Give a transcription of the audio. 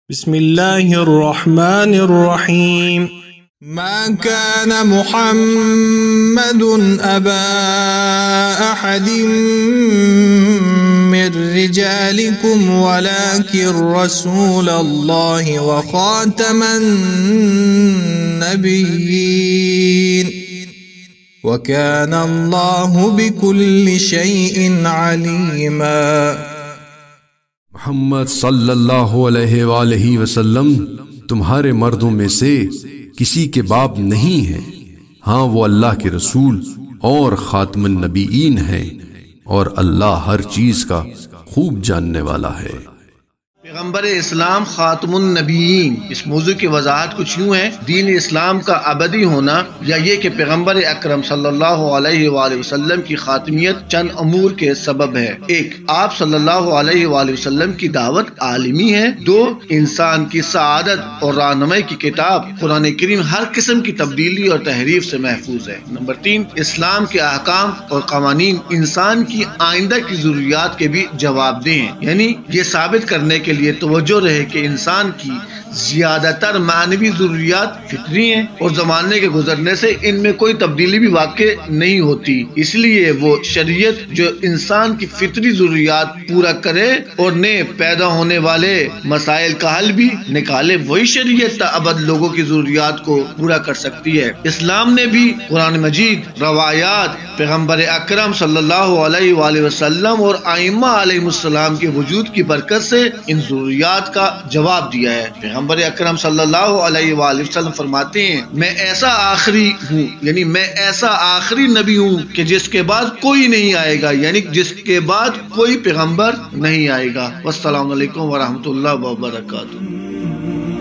بسم الله الرحمن الرحيم. ما كان محمد أبا أحد من رجالكم ولكن رسول الله وخاتم النبيين وكان الله بكل شيء عليما. محمد صلی اللہ علیہ وآلہ وسلم تمہارے مردوں میں سے کسی کے باپ نہیں ہیں، ہاں وہ اللہ کے رسول اور خاتم النبیین ہیں، اور اللہ ہر چیز کا خوب جاننے والا ہے۔ پیغمبر اسلام خاتم النبیین، اس موضوع کی وضاحت کچھ یوں ہے: دین اسلام کا ابدی ہونا، یا یہ کہ پیغمبر اکرم صلی اللہ علیہ وآلہ وسلم کی خاتمیت چند امور کے سبب ہے۔ ایک، آپ صلی اللہ علیہ وآلہ وسلم کی دعوت عالمی ہے۔ دو، انسان کی سعادت اور رہنمائی کی کتاب قرآن کریم ہر قسم کی تبدیلی اور تحریف سے محفوظ ہے۔ نمبر تین، اسلام کے احکام اور قوانین انسان کی آئندہ کی ضروریات کے بھی جواب دہ ہیں، یعنی یہ ثابت کرنے کے لیے توجہ رہے کہ انسان کی زیادہ تر معنوی ضروریات فطری ہیں اور زمانے کے گزرنے سے ان میں کوئی تبدیلی بھی واقع نہیں ہوتی، اس لیے وہ شریعت جو انسان کی فطری ضروریات پورا کرے اور نئے پیدا ہونے والے مسائل کا حل بھی نکالے، وہی شریعت تا ابد لوگوں کی ضروریات کو پورا کر سکتی ہے۔ اسلام نے بھی قرآن مجید، روایات، پیغمبر اکرم صلی اللہ علیہ وآلہ وسلم اور ائمہ علیہ السلام کے وجود کی برکت سے ان ضروریات کا جواب دیا ہے۔ پیغمبر اکرم صلی اللہ علیہ وآلہ وسلم فرماتے ہیں، میں ایسا آخری ہوں، یعنی میں ایسا آخری نبی ہوں کہ جس کے بعد کوئی نہیں آئے گا، یعنی جس کے بعد کوئی پیغمبر نہیں آئے گا۔ والسلام علیکم ورحمۃ اللہ وبرکاتہ۔